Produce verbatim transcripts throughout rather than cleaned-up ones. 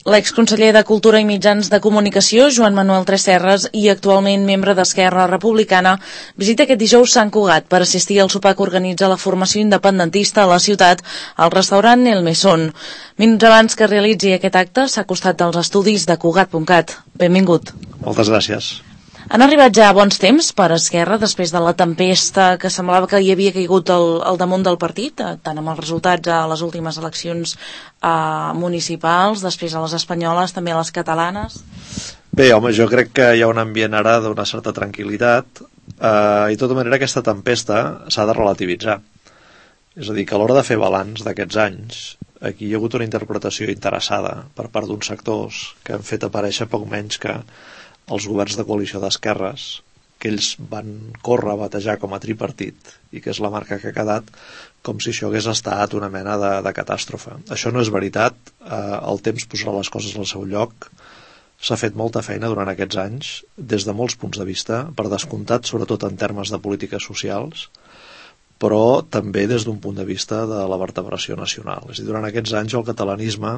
L'exconseller de Cultura i Mitjans de Comunicació, Joan Manuel Tresserras, i actualment membre d'Esquerra Republicana, visita aquest dijous Sant Cugat per assistir al sopar que organitza la formació independentista a la ciutat al restaurant El Mesón. Minuts abans que realitzi aquest acte s'ha acostat als estudis de Cugat punt cat. Benvingut. Moltes gràcies. Han arribat ja bons temps per Esquerra després de la tempesta que semblava que hi havia caigut al, al damunt del partit, tant amb els resultats a les últimes eleccions eh, municipals, després a les espanyoles, també a les catalanes? Bé, home, jo crec que hi ha un ambient ara d'una certa tranquil·litat eh, i de tota manera aquesta tempesta s'ha de relativitzar. És a dir, que a l'hora de fer balanç d'aquests anys, aquí hi ha hagut una interpretació interessada per part d'uns sectors que han fet aparèixer poc menys que els governs de coalició d'esquerres, que ells van córrer a batejar com a tripartit, i que és la marca que ha quedat, com si això hagués estat una mena de, de catàstrofe. Això no és veritat, eh, el temps posarà les coses al seu lloc, s'ha fet molta feina durant aquests anys, des de molts punts de vista, per descomptat, sobretot en termes de polítiques socials, però també des d'un punt de vista de la vertebració nacional. És a dir, durant aquests anys el catalanisme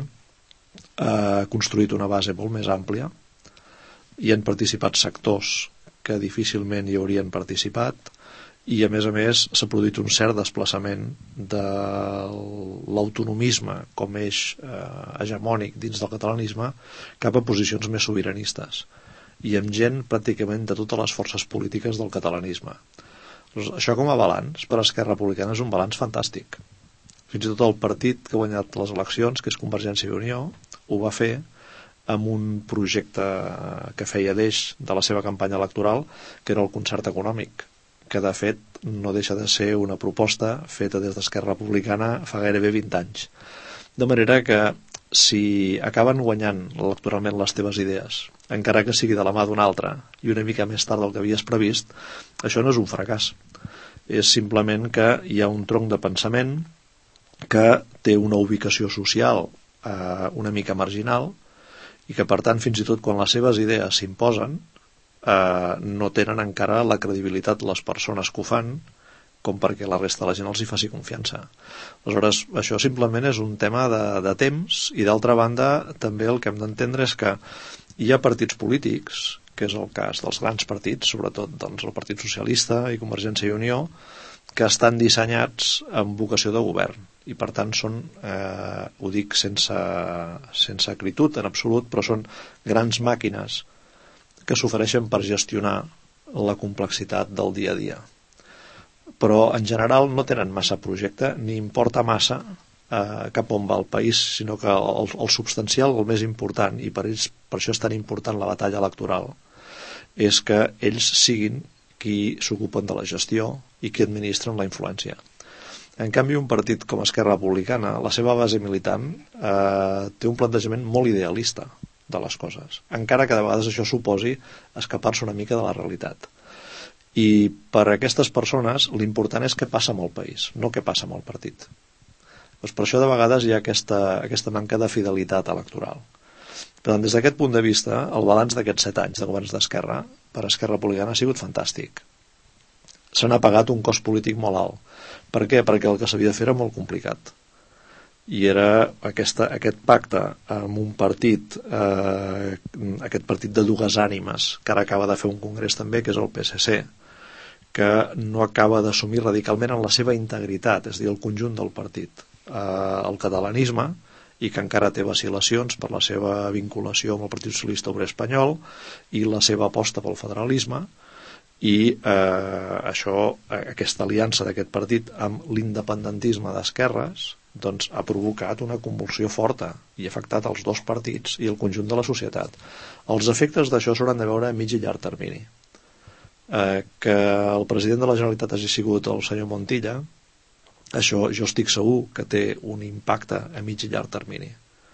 ha construït una base molt més àmplia, hi han participat sectors que difícilment hi haurien participat i a més a més s'ha produït un cert desplaçament de l'autonomisme com eix eh, hegemònic dins del catalanisme cap a posicions més sobiranistes i amb gent pràcticament de totes les forces polítiques del catalanisme. Doncs això com a balanç per a Esquerra Republicana és un balanç fantàstic. Fins i tot el partit que ha guanyat les eleccions, que és Convergència i Unió, ho va fer amb un projecte que feia d'eix de la seva campanya electoral, que era el concert econòmic, que de fet no deixa de ser una proposta feta des d'Esquerra Republicana fa gairebé vint anys. De manera que si acaben guanyant electoralment les teves idees, encara que sigui de la mà d'un altre i una mica més tard del que havies previst, això no és un fracàs. És simplement que hi ha un tronc de pensament que té una ubicació social eh, una mica marginal i que per tant fins i tot quan les seves idees s'imposen eh, no tenen encara la credibilitat les persones que ho fan com perquè la resta de la gent els hi faci confiança. Aleshores, això simplement és un tema de, de temps i d'altra banda també el que hem d'entendre és que hi ha partits polítics, que és el cas dels grans partits, sobretot doncs, el Partit Socialista i Convergència i Unió, que estan dissenyats amb vocació de govern i per tant són, eh, ho dic sense, sense acritud en absolut, però són grans màquines que s'ofereixen per gestionar la complexitat del dia a dia. Però en general no tenen massa projecte ni importa massa eh, cap on va el país, sinó que el, el substancial, el més important, i per, ells, per això és tan important la batalla electoral, és que ells siguin qui s'ocupen de la gestió i qui administren la influència. En canvi, un partit com Esquerra Republicana, la seva base militant, eh, té un plantejament molt idealista de les coses, encara que de vegades això suposi escapar-se una mica de la realitat. I per a aquestes persones l'important és què passa amb el país, no què passa amb el partit. Doncs per això de vegades hi ha aquesta, aquesta manca de fidelitat electoral. Per tant, des d'aquest punt de vista, el balanç d'aquests set anys de governs d'Esquerra per a Esquerra Republicana ha sigut fantàstic. Se n'ha pagat un cost polític molt alt. Per què? Perquè el que s'havia de fer era molt complicat. I era aquesta, aquest pacte amb un partit, eh, aquest partit de dues ànimes, que ara acaba de fer un congrés també, que és el P S C, que no acaba d'assumir radicalment en la seva integritat, és a dir, el conjunt del partit, eh, el catalanisme, i que encara té vacil·lacions per la seva vinculació amb el Partit Socialista Obrer Espanyol i la seva aposta pel federalisme, i eh, això, aquesta aliança d'aquest partit amb l'independentisme d'esquerres doncs ha provocat una convulsió forta i ha afectat els dos partits i el conjunt de la societat. Els efectes d'això s'hauran de veure a mig i llarg termini. Eh, que el president de la Generalitat hagi sigut el senyor Montilla, això jo estic segur que té un impacte a mig i llarg termini.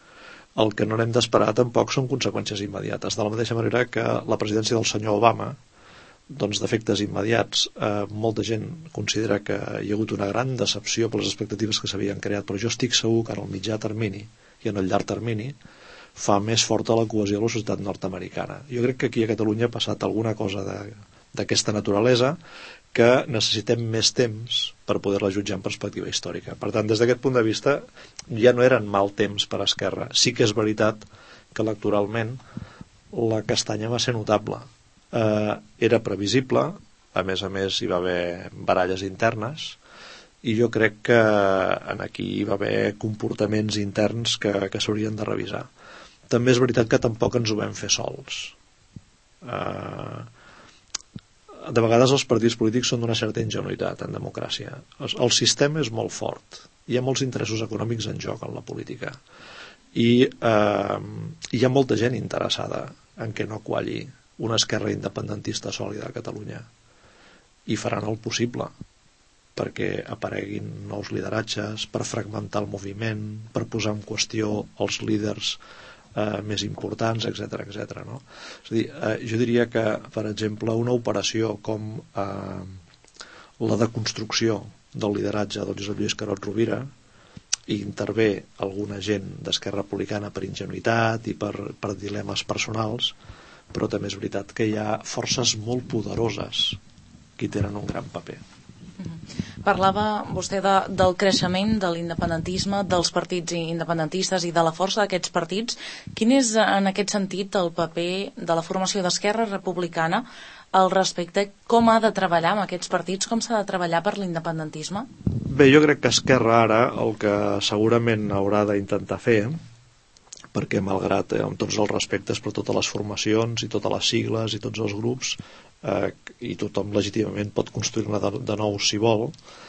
El que no n'hem d'esperar tampoc són conseqüències immediates, de la mateixa manera que la presidència del senyor Obama, doncs d'efectes immediats, eh, molta gent considera que hi ha hagut una gran decepció per les expectatives que s'havien creat, però jo estic segur que en el mitjà termini i en el llarg termini fa més forta la cohesió de la societat nord-americana. Jo crec que aquí a Catalunya ha passat alguna cosa d'aquesta naturalesa que necessitem més temps per poder-la jutjar en perspectiva històrica. Per tant, des d'aquest punt de vista ja no eren mal temps per a Esquerra. Sí que és veritat que electoralment la castanya va ser notable. Eh, era previsible, a més a més hi va haver baralles internes, i jo crec que en aquí hi va haver comportaments interns que, que s'haurien de revisar. També és veritat que tampoc ens ho vam fer sols. Eh, de vegades els partits polítics són d'una certa ingenuïtat en democràcia. El, el sistema és molt fort, hi ha molts interessos econòmics en joc en la política, i eh, hi ha molta gent interessada en què no qualli una esquerra independentista sòlida a Catalunya, i faran el possible perquè apareguin nous lideratges, per fragmentar el moviment, per posar en qüestió els líders eh, més importants, etcètera, etcètera, no? És a dir, eh, jo diria que, per exemple, una operació com eh, la de construcció del lideratge del Josep Lluís Carod Rovira, i intervé alguna gent d'Esquerra Republicana per ingenuïtat i per, per dilemes personals, però també és veritat que hi ha forces molt poderoses que hi tenen un gran paper. Parlava vostè de, del creixement de l'independentisme, dels partits independentistes i de la força d'aquests partits. Quin és, en aquest sentit, el paper de la formació d'Esquerra Republicana al respecte? Com ha de treballar amb aquests partits? Com s'ha de treballar per l'independentisme? Bé, jo crec que Esquerra ara el que segurament haurà d'intentar fer, perquè malgrat, eh, amb tots els respectes per totes les formacions i totes les sigles i tots els grups, eh, i tothom legítimament pot construir-ne de, de nou si vol,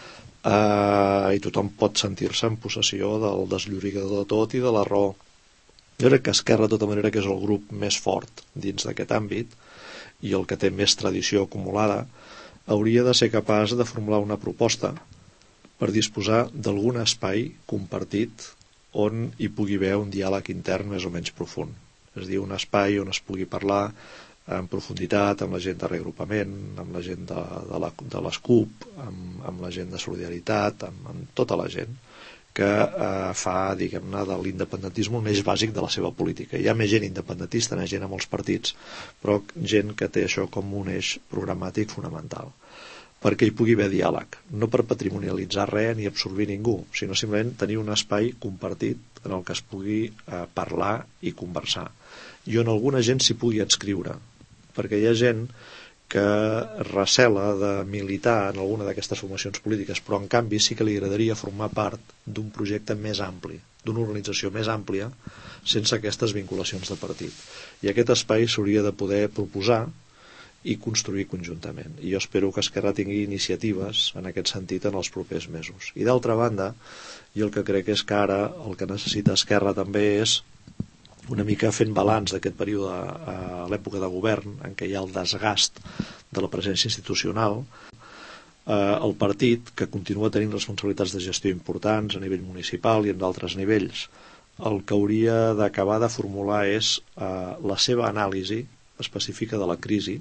eh, i tothom pot sentir-se en possessió del desllorigador de tot i de la raó. Jo crec que Esquerra, de tota manera, que és el grup més fort dins d'aquest àmbit i el que té més tradició acumulada, hauria de ser capaç de formular una proposta per disposar d'algun espai compartit on hi pugui haver un diàleg intern més o menys profund. És a dir, un espai on es pugui parlar en profunditat amb la gent de reagrupament, amb la gent de, de, la, de les C U P, amb, amb la gent de Solidaritat, amb, amb tota la gent que eh, fa, diguem-ne, de l'independentisme el més bàsic de la seva política. Hi ha més gent independentista, més gent a molts partits, però gent que té això com un eix programàtic fonamental, perquè hi pugui haver diàleg, no per patrimonialitzar res ni absorbir ningú, sinó simplement tenir un espai compartit en el que es pugui eh, parlar i conversar, i on alguna gent s'hi pugui adscriure, perquè hi ha gent que recela de militar en alguna d'aquestes formacions polítiques, però en canvi sí que li agradaria formar part d'un projecte més ampli, d'una organització més àmplia, sense aquestes vinculacions de partit. I aquest espai s'hauria de poder proposar i construir conjuntament. I jo espero que Esquerra tingui iniciatives en aquest sentit en els propers mesos. I d'altra banda, jo el que crec és que ara el que necessita Esquerra també és una mica fent balanç d'aquest període a l'època de govern en què hi ha el desgast de la presència institucional, eh, el partit, que continua tenint responsabilitats de gestió importants a nivell municipal i en d'altres nivells, el que hauria d'acabar de formular és eh, la seva anàlisi específica de la crisi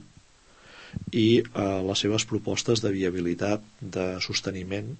i eh, les seves propostes de viabilitat, de sosteniment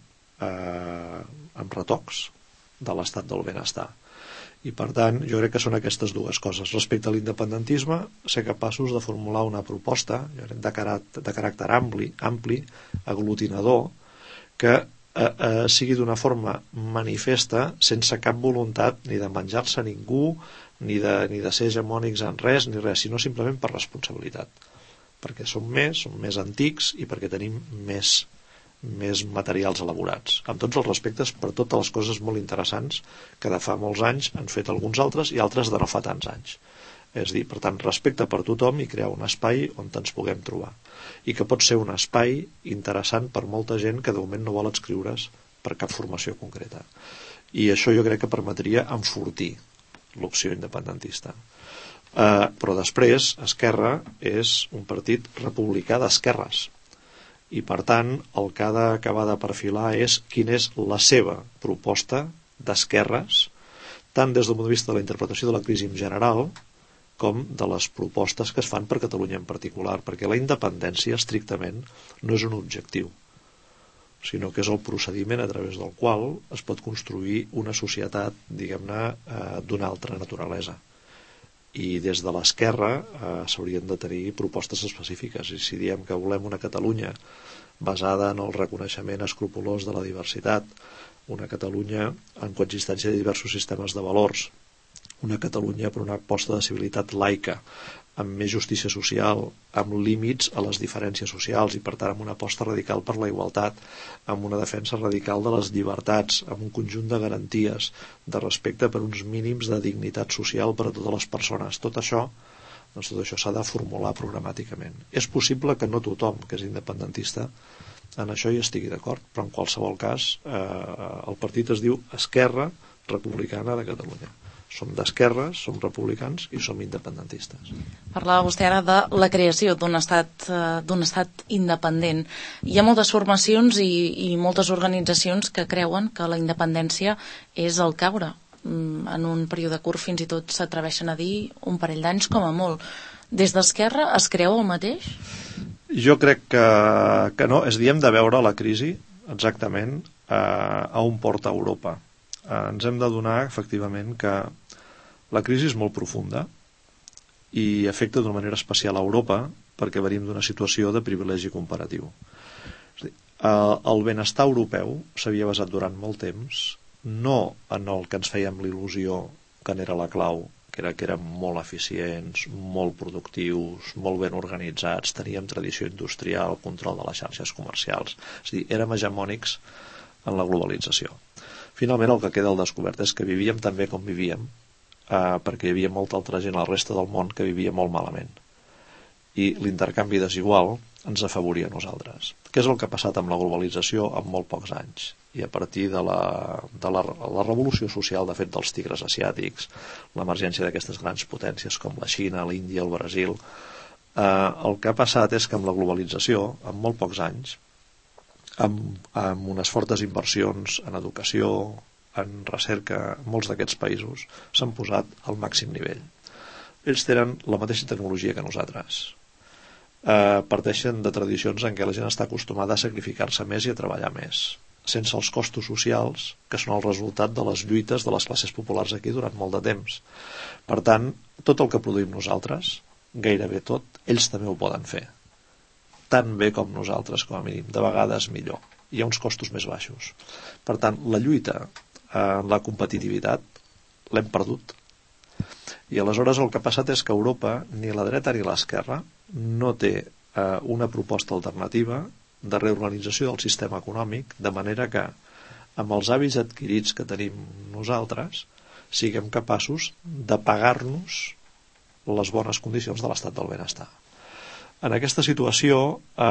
eh, amb retocs de l'estat del benestar. I per tant, jo crec que són aquestes dues coses. Respecte a l'independentisme, ser capaços de formular una proposta de caràcter, de caràcter ampli, ampli, aglutinador, que eh, eh, sigui d'una forma manifesta, sense cap voluntat ni de menjar-se a ningú, ni de, ni de ser hegemònics en res, ni res, sinó simplement per responsabilitat. Perquè som més, som més antics i perquè tenim més més materials elaborats, amb tots els respectes per totes les coses molt interessants que de fa molts anys han fet alguns altres i altres de no fa tants anys. És a dir, per tant, respecte per tothom i crear un espai on ens puguem trobar. I que pot ser un espai interessant per molta gent que de moment no vol adscriure's per cap formació concreta. I això jo crec que permetria enfortir l'opció independentista. Eh, però després, Esquerra és un partit republicà d'esquerres, i per tant el que ha d'acabar de perfilar és quina és la seva proposta d'esquerres, tant des del punt de vista de la interpretació de la crisi en general com de les propostes que es fan per Catalunya en particular, perquè la independència estrictament no és un objectiu, sinó que és el procediment a través del qual es pot construir una societat, diguem-ne, eh, d'una altra naturalesa. I des de l'esquerra eh, s'haurien de tenir propostes específiques, i si diem que volem una Catalunya basada en el reconeixement escrupolós de la diversitat, una Catalunya en coexistència de diversos sistemes de valors, una Catalunya per una aposta de civilitat laica, amb més justícia social, amb límits a les diferències socials i per tant amb una aposta radical per la igualtat, amb una defensa radical de les llibertats, amb un conjunt de garanties de respecte per uns mínims de dignitat social per a totes les persones. Tot això, doncs tot això s'ha de formular programàticament. És possible que no tothom que és independentista en això hi estigui d'acord, però en qualsevol cas eh, el partit es diu Esquerra Republicana de Catalunya. Som d'esquerres, som republicans i som independentistes. Parlava vostè ara de la creació d'un estat, d'un estat independent. Hi ha moltes formacions i, i moltes organitzacions que creuen que la independència és el caure. En un període curt fins i tot s'atreveixen a dir un parell d'anys com a molt. Des d'Esquerra es creu el mateix? Jo crec que, que no. És a dir, hem de veure la crisi exactament eh, a on porta Europa. Eh, ens hem de donar efectivament que la crisi és molt profunda i afecta d'una manera especial a Europa perquè venim d'una situació de privilegi comparatiu. És a dir, el benestar europeu s'havia basat durant molt temps no en el que ens fèiem l'il·lusió que n'era la clau, que era que érem molt eficients, molt productius, molt ben organitzats, teníem tradició industrial, control de les xarxes comercials, és a dir, érem hegemònics en la globalització. Finalment el que queda al descobert és que vivíem tan bé com vivíem eh, perquè hi havia molta altra gent a la resta del món que vivia molt malament i l'intercanvi desigual ens afavoria a nosaltres. Què és el que ha passat amb la globalització en molt pocs anys? I a partir de la, de la, la revolució social, de fet, dels tigres asiàtics, l'emergència d'aquestes grans potències com la Xina, l'Índia, el Brasil, eh, el que ha passat és que amb la globalització, en molt pocs anys, amb, amb unes fortes inversions en educació, en recerca, molts d'aquests països s'han posat al màxim nivell. Ells tenen la mateixa tecnologia que nosaltres. Eh, parteixen de tradicions en què la gent està acostumada a sacrificar-se més i a treballar més, sense els costos socials que són el resultat de les lluites de les classes populars aquí durant molt de temps. Per tant, tot el que produïm nosaltres, gairebé tot, ells també ho poden fer. Tan bé com nosaltres, com a mínim, de vegades millor. Hi ha uns costos més baixos. Per tant, la lluita en la competitivitat l'hem perdut. I aleshores el que ha passat és que Europa, ni la dreta ni l'esquerra, no té eh, una proposta alternativa de reorganització del sistema econòmic, de manera que, amb els hàbits adquirits que tenim nosaltres, siguem capaços de pagar-nos les bones condicions de l'estat del benestar. En aquesta situació, eh,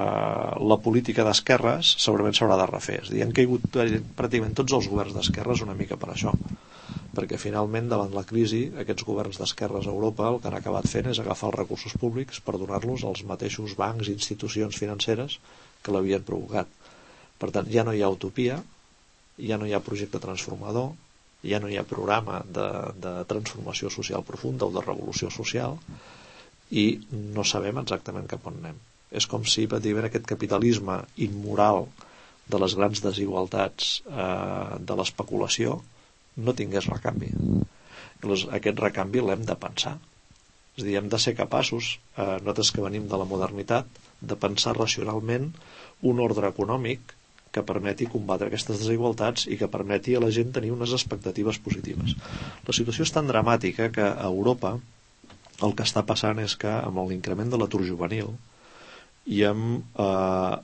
la política d'esquerres segurament s'haurà de refer. És a dir, han caigut pràcticament tots els governs d'esquerres una mica per això. Perquè finalment, davant la crisi, aquests governs d'esquerres a Europa el que han acabat fent és agafar els recursos públics per donar-los als mateixos bancs i institucions financeres que l'havien provocat. Per tant, ja no hi ha utopia, ja no hi ha projecte transformador, ja no hi ha programa de, de transformació social profunda o de revolució social, i no sabem exactament cap on anem. És com si pràcticament aquest capitalisme immoral de les grans desigualtats eh, de l'especulació no tingués recanvi. Llavors, aquest recanvi l'hem de pensar. És a dir, hem de ser capaços, eh, nosaltres que venim de la modernitat, de pensar racionalment un ordre econòmic que permeti combatre aquestes desigualtats i que permeti a la gent tenir unes expectatives positives. La situació és tan dramàtica que a Europa el que està passant és que amb l'increment de l'atur juvenil i amb eh,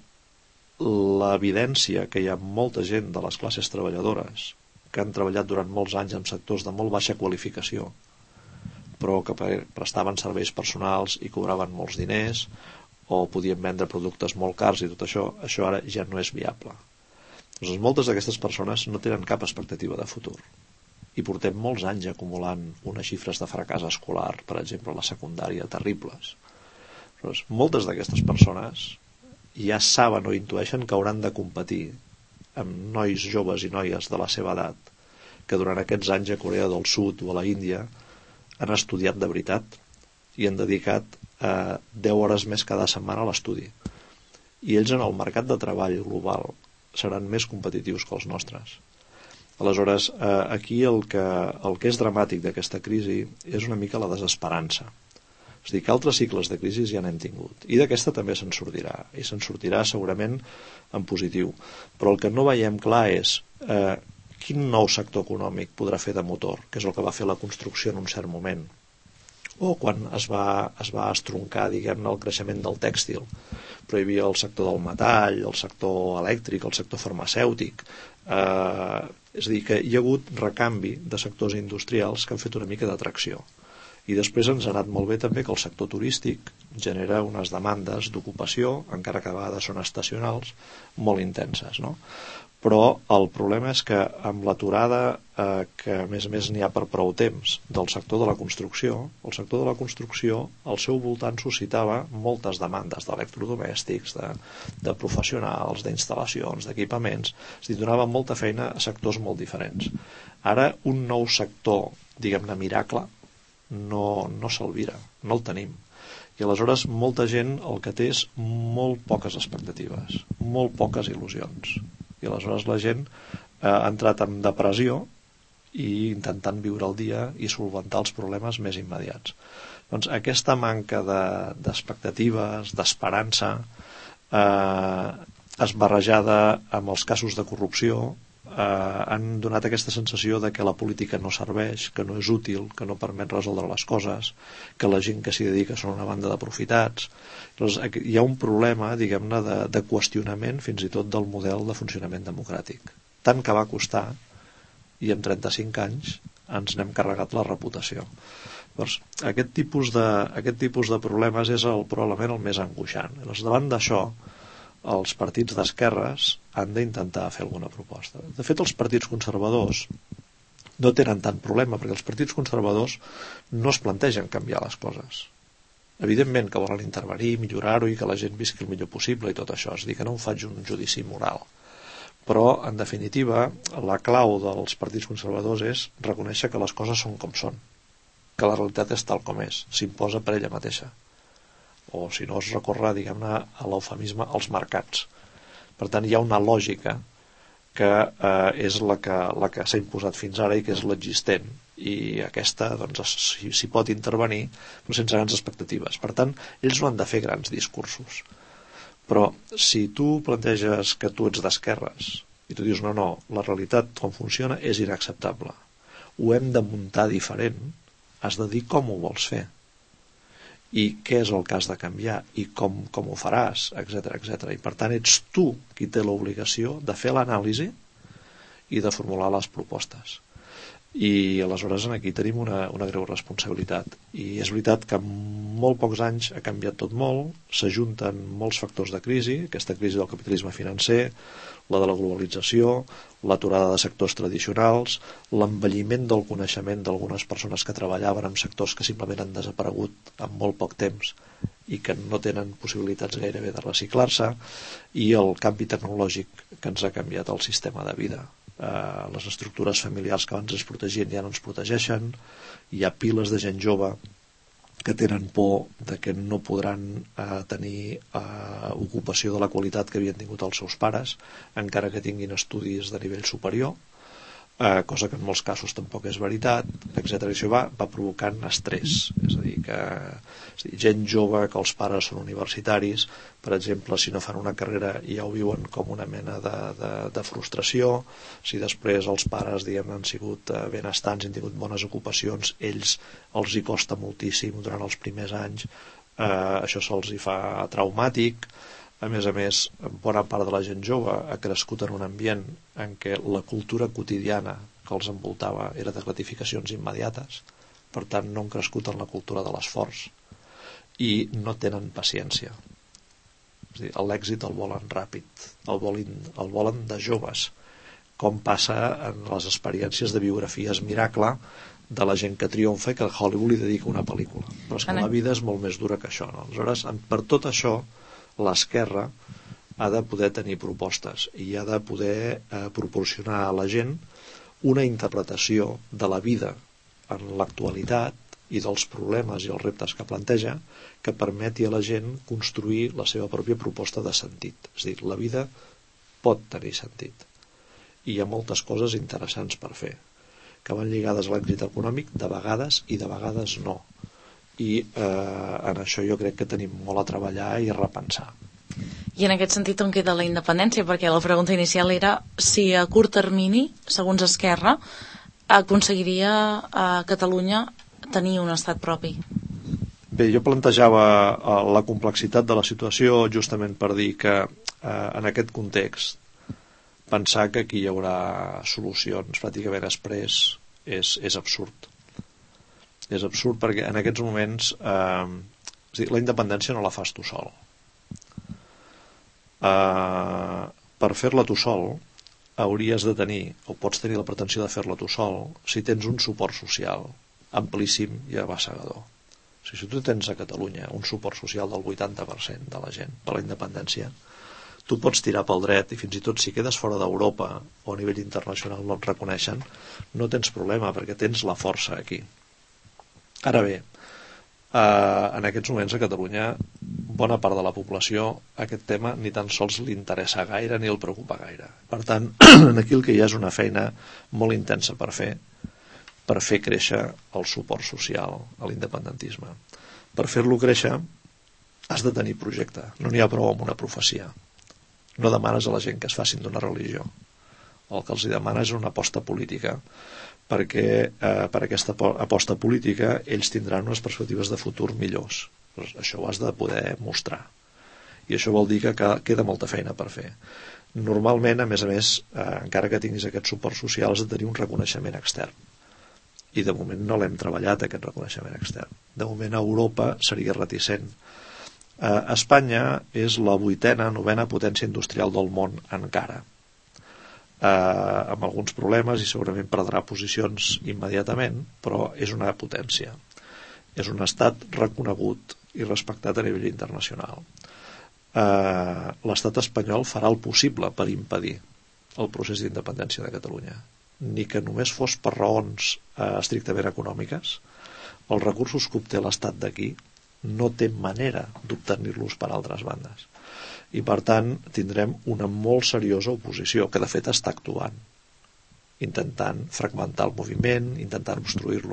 l'evidència que hi ha molta gent de les classes treballadores que han treballat durant molts anys en sectors de molt baixa qualificació però que prestaven serveis personals i cobraven molts diners o podien vendre productes molt cars i tot això, això ara ja no és viable. Doncs moltes d'aquestes persones no tenen cap expectativa de futur. I portem molts anys acumulant unes xifres de fracàs escolar, per exemple, a la secundària, terribles. Doncs moltes d'aquestes persones ja saben o intueixen que hauran de competir amb nois joves i noies de la seva edat, que durant aquests anys a Corea del Sud o a la Índia han estudiat de veritat i han dedicat eh, deu hores més cada setmana a l'estudi. I ells en el mercat de treball global seran més competitius que els nostres. Aleshores, eh, aquí el que, el que és dramàtic d'aquesta crisi és una mica la desesperança. És a dir, que altres cicles de crisi ja n'hem tingut. I d'aquesta també se'n sortirà. I se'n sortirà segurament en positiu. Però el que no veiem clar és eh, quin nou sector econòmic podrà fer de motor, que és el que va fer la construcció en un cert moment, o quan es va, es va estroncar, diguem-ne, el creixement del tèxtil, però hi havia el sector del metall, el sector elèctric, el sector farmacèutic, eh, és a dir, que hi ha hagut recanvi de sectors industrials que han fet una mica d'atracció. I després ens ha anat molt bé també que el sector turístic genera unes demandes d'ocupació, encara que a vegades són estacionals, molt intenses, no? Però el problema és que amb l'aturada, eh, que a més a més n'hi ha per prou temps, del sector de la construcció, el sector de la construcció al seu voltant suscitava moltes demandes d'electrodomèstics, de, de professionals, d'instal·lacions, d'equipaments, és a dir, donava molta feina a sectors molt diferents. Ara un nou sector, diguem-ne miracle, no, no s'alvira, no el tenim. I aleshores molta gent el que té és molt poques expectatives, molt poques il·lusions. I aleshores la gent eh, ha entrat en depressió i intentant viure el dia i solventar els problemes més immediats. Doncs aquesta manca de, d'expectatives, d'esperança, eh, esbarrejada amb els casos de corrupció, eh, han donat aquesta sensació de que la política no serveix, que no és útil, que no permet resoldre les coses, que la gent que s'hi dedica són una banda d'aprofitats. Doncs hi ha un problema, diguem-ne, de, de qüestionament fins i tot del model de funcionament democràtic. Tant que va costar, i en trenta-cinc anys ens n'hem carregat la reputació. Doncs aquest tipus de, aquest tipus de problemes és el, probablement el més angoixant. Doncs davant d'això, els partits d'esquerres han d'intentar fer alguna proposta. De fet, els partits conservadors no tenen tant problema, perquè els partits conservadors no es plantegen canviar les coses. Evidentment que volen intervenir, millorar-ho i que la gent visqui el millor possible i tot això, és a dir, que no en faig un judici moral. Però, en definitiva, la clau dels partits conservadors és reconèixer que les coses són com són, que la realitat és tal com és, s'imposa per ella mateixa. O, si no, es recorre, diguem-ne, a l'eufemisme, als mercats. Per tant, hi ha una lògica que eh, és la que, la que s'ha imposat fins ara i que és l'existent. I aquesta, doncs, s'hi, s'hi pot intervenir, però sense grans expectatives. Per tant, ells no han de fer grans discursos. Però si tu planteges que tu ets d'esquerres i tu dius no, no, la realitat com funciona és inacceptable, ho hem de muntar diferent, has de dir com ho vols fer i què és el que has de canviar i com, com ho faràs, etcètera, etcètera. I per tant ets tu qui té l'obligació de fer l'anàlisi i de formular les propostes. I aleshores aquí tenim una, una greu responsabilitat. I és veritat que en molt pocs anys ha canviat tot molt, s'ajunten molts factors de crisi, aquesta crisi del capitalisme financer, la de la globalització, l'aturada de sectors tradicionals, l'envelliment del coneixement d'algunes persones que treballaven en sectors que simplement han desaparegut en molt poc temps i que no tenen possibilitats gairebé de reciclar-se, i el canvi tecnològic que ens ha canviat el sistema de vida. Uh, les estructures familiars que abans ens protegien ja no ens protegeixen, hi ha piles de gent jove que tenen por de que no podran uh, tenir uh, ocupació de la qualitat que havien tingut els seus pares, encara que tinguin estudis de nivell superior, uh, cosa que en molts casos tampoc és veritat, etcètera. Això va, va provocant estrès, és a dir, que és a dir, gent jove que els pares són universitaris, per exemple, si no fan una carrera ja ho viuen com una mena de, de, de frustració. Si després els pares, diguem, han sigut benestants, han tingut bones ocupacions, ells els hi costa moltíssim durant els primers anys, eh, això se'ls hi fa traumàtic. A més a més, bona part de la gent jove ha crescut en un ambient en què la cultura quotidiana que els envoltava era de gratificacions immediates, per tant no han crescut en la cultura de l'esforç i no tenen paciència. És a dir, l'èxit el volen ràpid, el volen, el volen de joves, com passa en les experiències de biografies miracle de la gent que triomfa i que Hollywood li dedica una pel·lícula. Però és que la vida és molt més dura que això, no? Aleshores, per tot això, l'esquerra ha de poder tenir propostes i ha de poder eh, proporcionar a la gent una interpretació de la vida en l'actualitat i dels problemes i els reptes que planteja, que permeti a la gent construir la seva pròpia proposta de sentit. És a dir, la vida pot tenir sentit. I hi ha moltes coses interessants per fer, que van lligades a l'èxit econòmic, de vegades i de vegades no. I eh, en això jo crec que tenim molt a treballar i a repensar. I en aquest sentit on queda la independència? Perquè la pregunta inicial era si a curt termini, segons Esquerra, aconseguiria a Catalunya tenir un estat propi. Bé, jo plantejava la complexitat de la situació justament per dir que eh, en aquest context pensar que aquí hi haurà solucions pràcticament exprés és, és absurd. És absurd perquè en aquests moments eh, és dir, la independència no la fas tu sol. Uh, per fer-la tu sol hauries de tenir, o pots tenir la pretensió de fer-la tu sol, si tens un suport social amplíssim i abassegador. O sigui, si tu tens a Catalunya un suport social del vuitanta per cent de la gent per la independència, tu pots tirar pel dret i fins i tot si quedes fora d'Europa o a nivell internacional no et reconeixen, no tens problema perquè tens la força aquí. Ara bé, Uh, en aquests moments a Catalunya bona part de la població aquest tema ni tan sols li interessa gaire ni el preocupa gaire. Per tant, aquí el que hi ha és una feina molt intensa per fer per fer créixer el suport social a l'independentisme. Per fer-lo créixer has de tenir projecte, no n'hi ha prou amb una profecia. No demanes a la gent que es facin d'una religió. El que els demana és una aposta política, perquè eh, per aquesta aposta política ells tindran unes perspectives de futur millors. Doncs això ho has de poder mostrar. I això vol dir que queda molta feina per fer. Normalment, a més a més, eh, encara que tinguis aquest suport social, has de tenir un reconeixement extern. I de moment no l'hem treballat, aquest reconeixement extern. De moment a Europa seria reticent. Eh, Espanya és la vuitena, novena potència industrial del món encara. Eh, amb alguns problemes i segurament perdrà posicions immediatament, però és una potència, és un estat reconegut i respectat a nivell internacional. Eh, l'estat espanyol farà el possible per impedir el procés d'independència de Catalunya, ni que només fos per raons eh, estrictament econòmiques. Els recursos que obté l'estat d'aquí no té manera d'obtenir-los per altres bandes. I per tant tindrem una molt seriosa oposició que de fet està actuant, intentant fragmentar el moviment, intentant obstruir-lo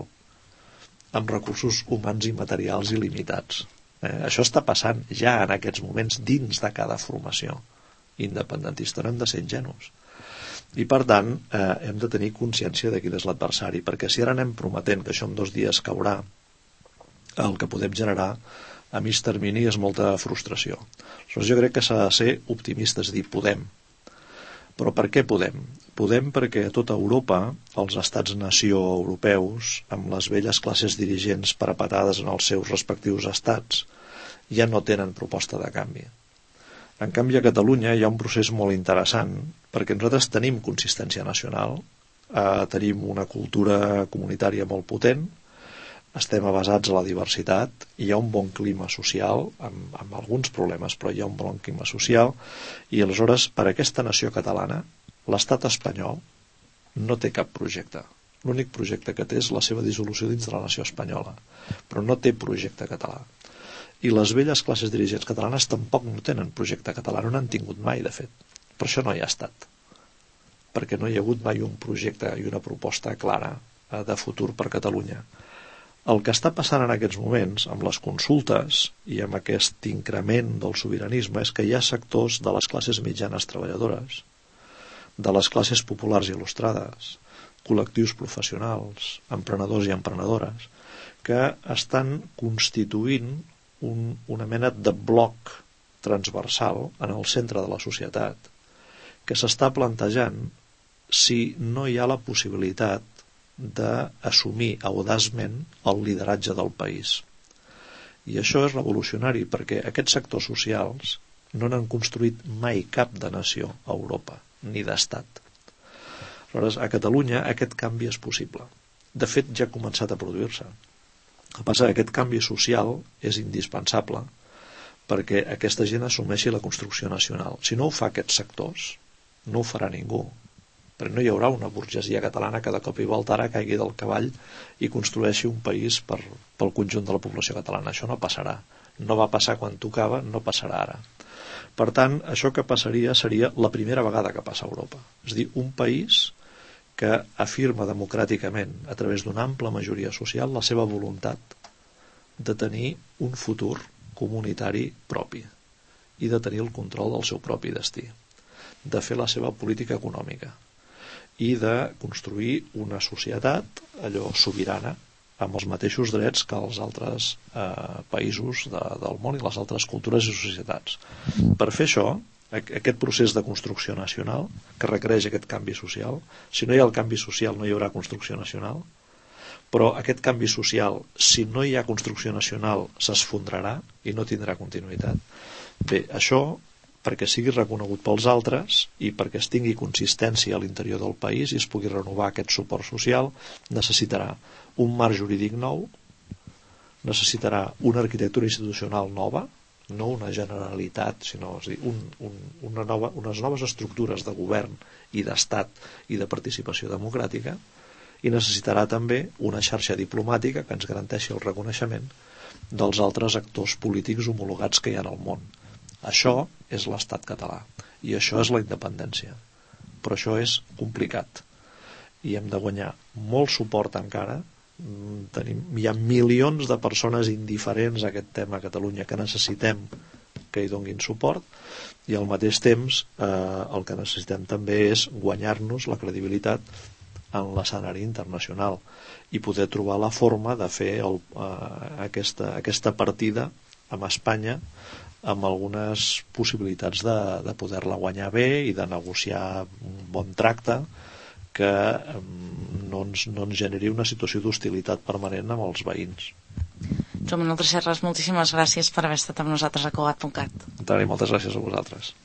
amb recursos humans i materials il·limitats. Eh, això està passant ja en aquests moments dins de cada formació independentista. No hem de ser ingenus i per tant eh, hem de tenir consciència de quin és l'adversari, perquè si ara anem prometent que això en dos dies caurà, el que podem generar a mig termini és molta frustració. Aleshores jo crec que s'ha de ser optimistes, dir podem. Però per què podem? Podem perquè a tota Europa els estats-nació europeus, amb les velles classes dirigents parapetades en els seus respectius estats, ja no tenen proposta de canvi. En canvi a Catalunya hi ha un procés molt interessant, perquè nosaltres tenim consistència nacional, eh, tenim una cultura comunitària molt potent, estem avasats a la diversitat, hi ha un bon clima social, amb, amb alguns problemes, però hi ha un bon clima social, i aleshores, per aquesta nació catalana, l'estat espanyol no té cap projecte. L'únic projecte que té és la seva dissolució dins de la nació espanyola, però no té projecte català. I les velles classes dirigents catalanes tampoc no tenen projecte català, no n'han tingut mai, de fet. Per això no hi ha estat, perquè no hi ha hagut mai un projecte i una proposta clara de futur per Catalunya. El que està passant en aquests moments, amb les consultes i amb aquest increment del sobiranisme, és que hi ha sectors de les classes mitjanes treballadores, de les classes populars il·lustrades, col·lectius professionals, emprenedors i emprenedores, que estan constituint un, una mena de bloc transversal en el centre de la societat, que s'està plantejant si no hi ha la possibilitat d'assumir audaçment el lideratge del país. I això és revolucionari perquè aquests sectors socials no n'han construït mai cap de nació a Europa, ni d'estat. Aleshores, a Catalunya aquest canvi és possible. De fet, ja ha començat a produir-se. El que passa és que aquest canvi social és indispensable perquè aquesta gent assumeixi la construcció nacional. Si no ho fa aquests sectors, no ho farà ningú. Però no hi haurà una burgesia catalana que de cop i volta ara caigui del cavall i construeixi un país per, pel conjunt de la població catalana. Això no passarà. No va passar quan tocava, no passarà ara. Per tant, això que passaria seria la primera vegada que passa a Europa. És a dir, un país que afirma democràticament, a través d'una ampla majoria social, la seva voluntat de tenir un futur comunitari propi i de tenir el control del seu propi destí, de fer la seva política econòmica i de construir una societat allò sobirana amb els mateixos drets que els altres eh, països de, del món i les altres cultures i societats. Per fer això, aquest procés de construcció nacional que requereix aquest canvi social, si no hi ha el canvi social no hi haurà construcció nacional, però aquest canvi social, si no hi ha construcció nacional, s'esfondrarà i no tindrà continuïtat. Bé, això, perquè sigui reconegut pels altres i perquè es tingui consistència a l'interior del país i es pugui renovar aquest suport social, necessitarà un marc jurídic nou, necessitarà una arquitectura institucional nova, no una generalitat, sinó és dir, un, un, una nova, unes noves estructures de govern i d'estat i de participació democràtica, i necessitarà també una xarxa diplomàtica que ens garanteixi el reconeixement dels altres actors polítics homologats que hi ha al món. Això és l'estat català i això és la independència, però això és complicat i hem de guanyar molt suport encara. Tenim, hi ha milions de persones indiferents a aquest tema a Catalunya que necessitem que hi donguin suport i al mateix temps eh, el que necessitem també és guanyar-nos la credibilitat en l'escenari internacional i poder trobar la forma de fer el, eh, aquesta, aquesta partida amb Espanya amb algunes possibilitats de, de poder-la guanyar bé i de negociar un bon tracte que no ens, no ens generi una situació d'hostilitat permanent amb els veïns. Joan Manuel Tresserras, moltíssimes gràcies per haver estat amb nosaltres a Cugat punt cat. Moltes gràcies a vosaltres.